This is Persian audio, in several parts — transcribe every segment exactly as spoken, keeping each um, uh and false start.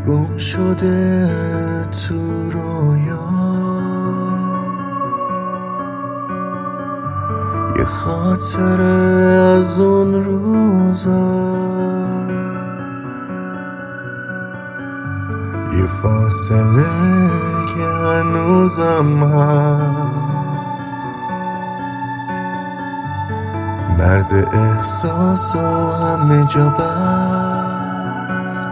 گم شده تو رویا، یه خاطره از اون روزا، یه فاصله که هنوزم هست، مرز احساس و همه جا بست.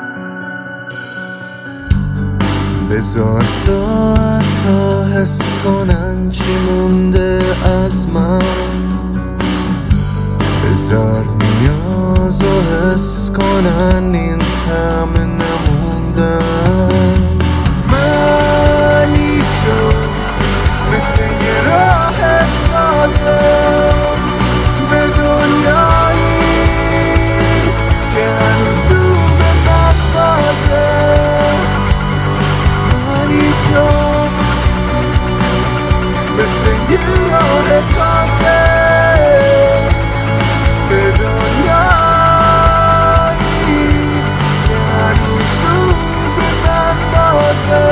بذار ساعت تا حس کنن چی مونده از من، بذار نیاز و حس کنن این طعم نموندن. منی شد مثل یه راه تازه به دنیایی که هنوز رو به من بازه. منی شد مثل یه راه تازه به دنیایی که هنوز رو به من بازه.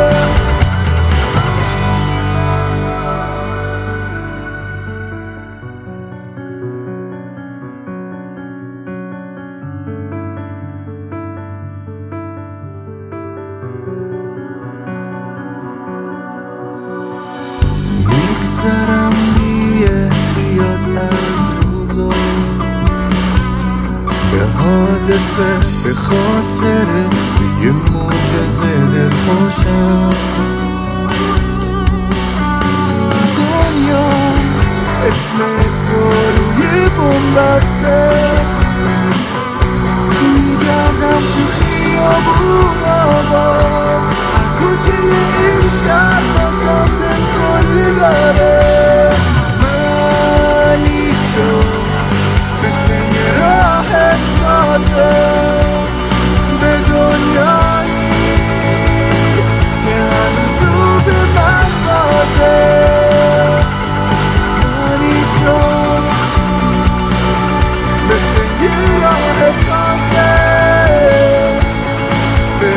میگذرم بی احتیاط از روزا، به حادثه، به خاطره، به یه معجزه دلخوشم. تو دنیا اسم تو روی بوم بسته، میگردم تو خیابون آواز، هر کوچه این شهر بازم دلخوری داره. منی شد مثل یه راه تازه به دنیایی که هنوز رو به من بازه. منی شد مثل یه راه تازه به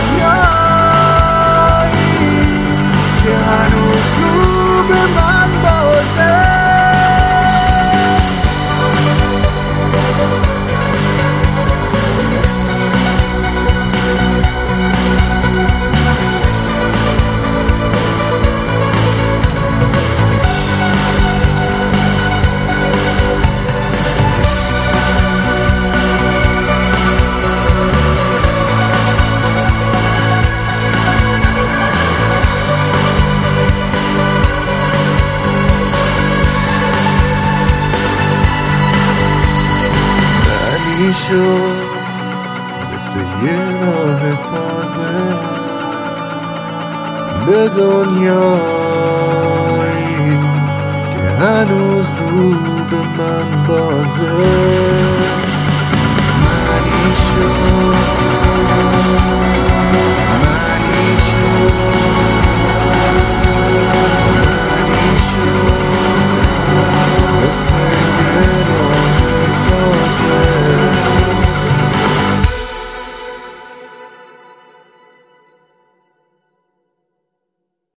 دنیایی که هنوز رو به من بازه. شد مثل یه راه تازه به دنیایی که هنوز رو به من بازه.